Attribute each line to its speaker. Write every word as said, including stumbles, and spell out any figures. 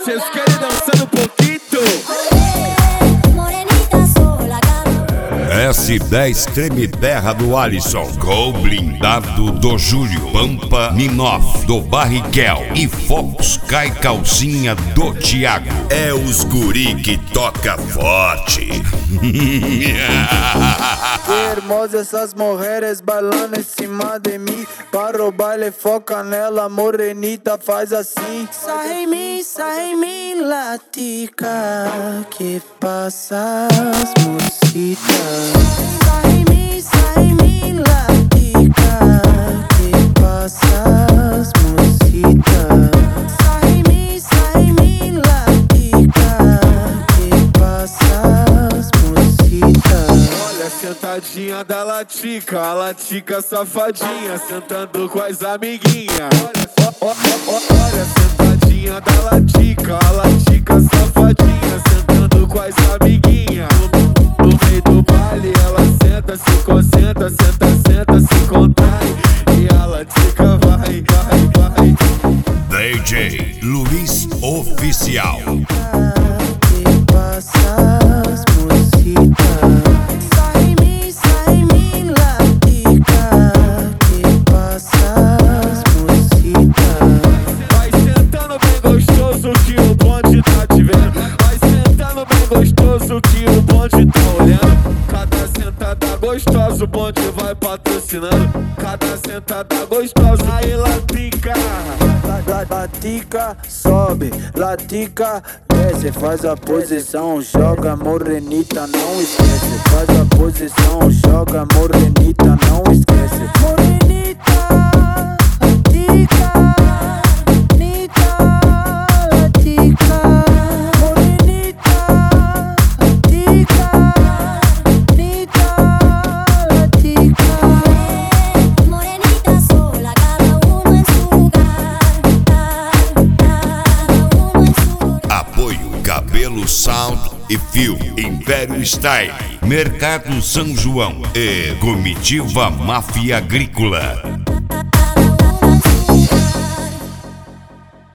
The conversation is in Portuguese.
Speaker 1: vocês querem dançar um pouquinho?
Speaker 2: S dez Treme Terra do Alisson, Gol Blindado do Júlio, Pampa Minoff do Barricel e Fox Cai Calcinha do Thiago. É os guri que toca forte.
Speaker 3: Hermosa essas mulheres bailando em cima de mim. Para o baile foca nela, morenita faz assim. Sai em mim, sai em mim, latica, que passa as mocitas. Sai em mim, sai em mim, latica, que passa as mocitas. Sai em mim, sai em mim, latica, que passa as mocitas.
Speaker 1: Olha, sentadinha da latica, a latica safadinha, sentando com as amiguinhas. Olha, ó, ó, ó, olha, sentadinha da latica, a latica safadinha, sentando com as amiguinhas. No, no meio do baile ela senta, se concentra, senta, senta, se contrai. E a latica vai, vai, vai.
Speaker 2: D J Luiz Oficial.
Speaker 3: Que passa as mocitas. Sai em mim, sai em mim, latica, que passa as mocitas.
Speaker 1: Vai sentando bem gostoso que o bonde tá te vendo. Vai sentando bem gostoso que o bonde tá olhando. Cada sentada gostosa o bonde vai patrocinando. Cada sentada gostosa, aí latica.
Speaker 3: Latica, sobe, latica, desce, faz a posição, joga morenita, não esquece. Faz a posição, joga morenita, não esquece. Morenita, latica, nita, latica, morenita, latica, nita, latica.
Speaker 4: Morenita sola, cada uno en su lugar, cada uno en su lugar.
Speaker 2: Apoio Cabelo Sound e Fio, Império Style, Mercado São João e Comitiva Máfia Agrícola.